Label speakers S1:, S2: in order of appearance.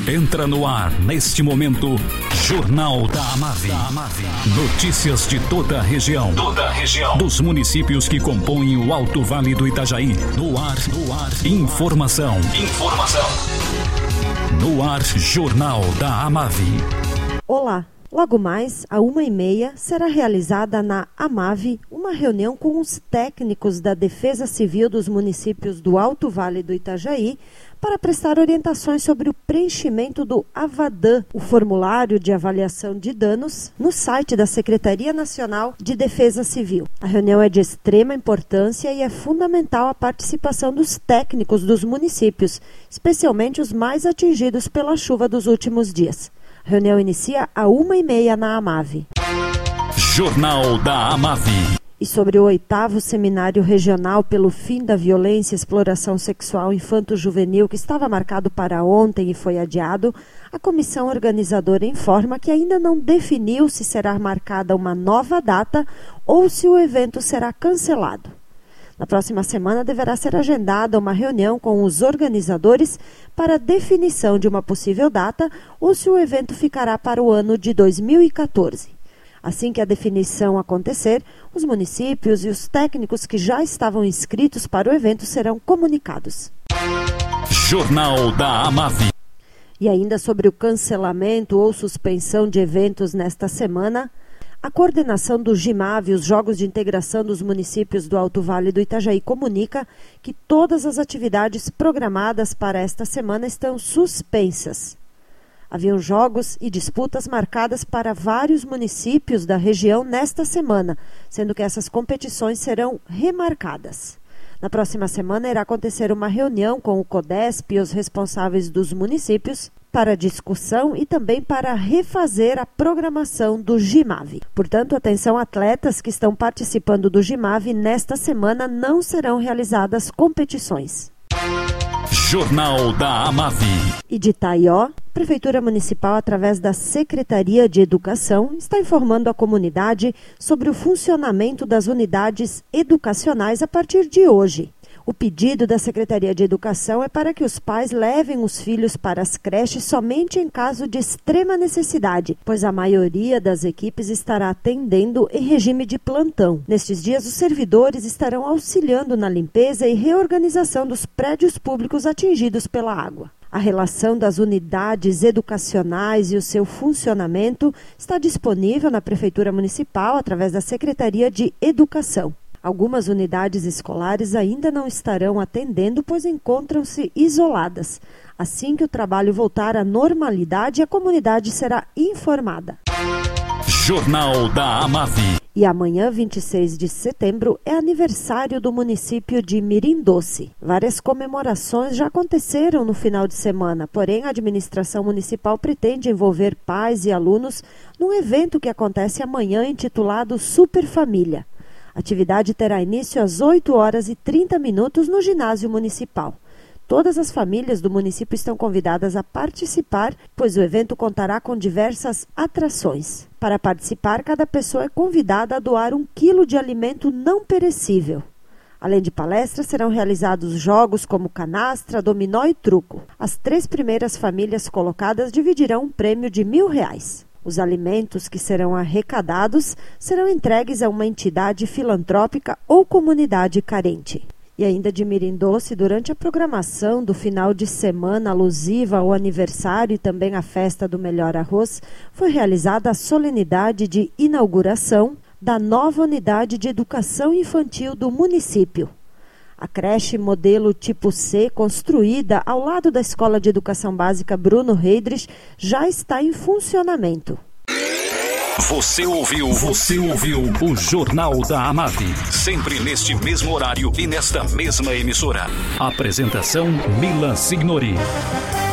S1: Entra no ar, neste momento, Jornal da Amave. Notícias de toda a região. Dos municípios que compõem o Alto Vale do Itajaí. No ar. Informação. No ar, Jornal da Amave.
S2: Olá. Logo mais, às 1h30, será realizada na Amave uma reunião com os técnicos da Defesa Civil dos municípios do Alto Vale do Itajaí para prestar orientações sobre o preenchimento do AVADAN, o formulário de avaliação de danos, no site da Secretaria Nacional de Defesa Civil. A reunião é de extrema importância e é fundamental a participação dos técnicos dos municípios, especialmente os mais atingidos pela chuva dos últimos dias. A reunião inicia às 1h30 na Amave.
S1: Jornal da Amave.
S2: E sobre o 8º Seminário Regional pelo Fim da Violência e Exploração Sexual Infanto-Juvenil, que estava marcado para ontem e foi adiado, a comissão organizadora informa que ainda não definiu se será marcada uma nova data ou se o evento será cancelado. Na próxima semana deverá ser agendada uma reunião com os organizadores para definição de uma possível data ou se o evento ficará para o ano de 2014. Assim que a definição acontecer, os municípios e os técnicos que já estavam inscritos para o evento serão comunicados.
S1: Jornal da Amave.
S2: E ainda sobre o cancelamento ou suspensão de eventos nesta semana, a coordenação do GIMAV, os Jogos de Integração dos Municípios do Alto Vale do Itajaí, comunica que todas as atividades programadas para esta semana estão suspensas. Haviam jogos e disputas marcadas para vários municípios da região nesta semana, sendo que essas competições serão remarcadas. Na próxima semana irá acontecer uma reunião com o CODESP e os responsáveis dos municípios para discussão e também para refazer a programação do GIMAV. Portanto, atenção, atletas que estão participando do GIMAV, nesta semana não serão realizadas competições.
S1: Jornal da Amave.
S2: E de Itaió, Prefeitura Municipal, através da Secretaria de Educação, está informando a comunidade sobre o funcionamento das unidades educacionais a partir de hoje. O pedido da Secretaria de Educação é para que os pais levem os filhos para as creches somente em caso de extrema necessidade, pois a maioria das equipes estará atendendo em regime de plantão. Nestes dias, os servidores estarão auxiliando na limpeza e reorganização dos prédios públicos atingidos pela água. A relação das unidades educacionais e o seu funcionamento está disponível na Prefeitura Municipal através da Secretaria de Educação. Algumas unidades escolares ainda não estarão atendendo, pois encontram-se isoladas. Assim que o trabalho voltar à normalidade, a comunidade será informada.
S1: Jornal da Amave.
S2: E amanhã, 26 de setembro, é aniversário do município de Mirim Doce. Várias comemorações já aconteceram no final de semana, porém a administração municipal pretende envolver pais e alunos num evento que acontece amanhã intitulado Super Família. A atividade terá início às 8h30 no ginásio municipal. Todas as famílias do município estão convidadas a participar, pois o evento contará com diversas atrações. Para participar, cada pessoa é convidada a doar 1 quilo de alimento não perecível. Além de palestras, serão realizados jogos como canastra, dominó e truco. As 3 primeiras famílias colocadas dividirão um prêmio de R$1.000. Os alimentos que serão arrecadados serão entregues a uma entidade filantrópica ou comunidade carente. E ainda de Mirim Doce, durante a programação do final de semana alusiva ao aniversário e também à festa do Melhor Arroz, foi realizada a solenidade de inauguração da nova unidade de educação infantil do município. A creche modelo tipo C, construída ao lado da Escola de Educação Básica Bruno Heidrich, já está em funcionamento.
S1: Você ouviu o Jornal da Amave. Sempre neste mesmo horário e nesta mesma emissora. Apresentação Mila Signori.